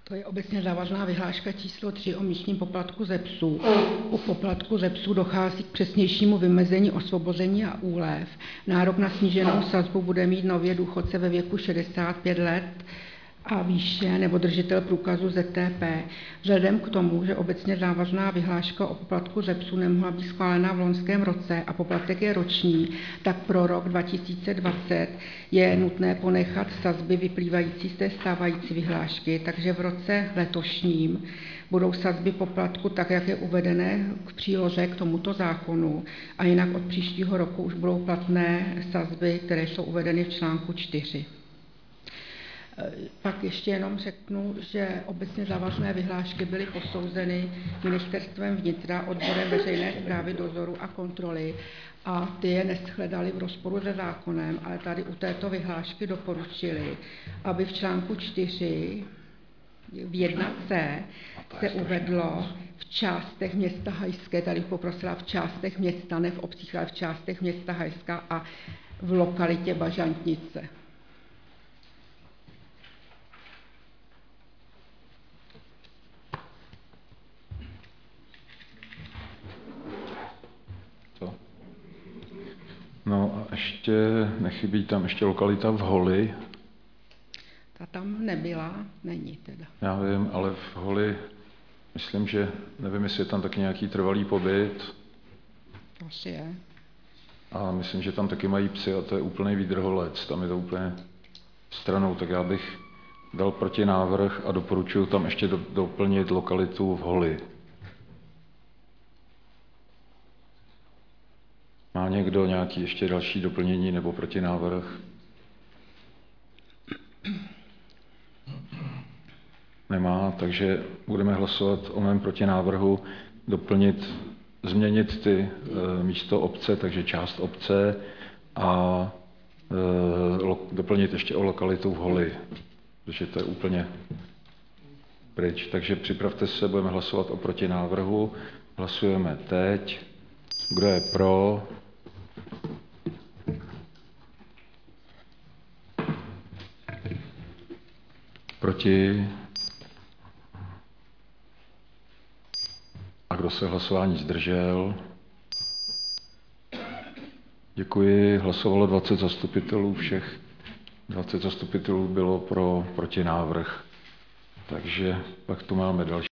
To je obecně závazná vyhláška číslo 3 o místním poplatku ze psů. U poplatku ze psů dochází k přesnějšímu vymezení osvobození a úlev. Nárok na sníženou sazbu bude mít nově důchodce ve věku 65 let a výše nebo držitel průkazu ZTP. Vzhledem k tomu, že obecně závazná vyhláška o poplatku ze psů nemohla být schválena v loňském roce a poplatek je roční, tak pro rok 2020 je nutné ponechat sazby vyplývající z té stávající vyhlášky, takže v roce letošním budou sazby poplatku tak, jak je uvedené k příloze k tomuto zákonu, a jinak od příštího roku už budou platné sazby, které jsou uvedeny v článku 4. Pak ještě jenom řeknu, že obecně závazné vyhlášky byly posouzeny Ministerstvem vnitra, odborem veřejné správy, dozoru a kontroly a ty je neshledali v rozporu se zákonem, ale tady u této vyhlášky doporučili, aby v článku 4 v 1c se uvedlo v částech města Hajské, tady poprosila v částech města, ne v obcích, ale v částech města Hajska a v lokalitě Bažantnice. No a ještě nechybí tam ještě lokalita v Holi. Ta tam nebyla, není teda. Já vím, ale v Holi, myslím, že, nevím, jestli je tam taky nějaký trvalý pobyt. Asi je. A myslím, že tam taky mají psy a to je úplný výdrholec, tam je to úplně stranou, tak já bych dal protinávrh a doporučuji tam ještě doplnit lokalitu v Holi. Má někdo nějaký ještě další doplnění nebo protinávrh? Nemá, takže budeme hlasovat o mém protinávrhu změnit ty místo obce, takže část obce a doplnit ještě o lokalitu v Holi, protože to je úplně pryč. Takže připravte se, budeme hlasovat o protinávrhu. Hlasujeme teď. Kdo je pro? Proti? A kdo se hlasování zdržel? Děkuji. Hlasovalo 20 zastupitelů všech. 20 zastupitelů bylo pro protinávrh. Takže pak tu máme další.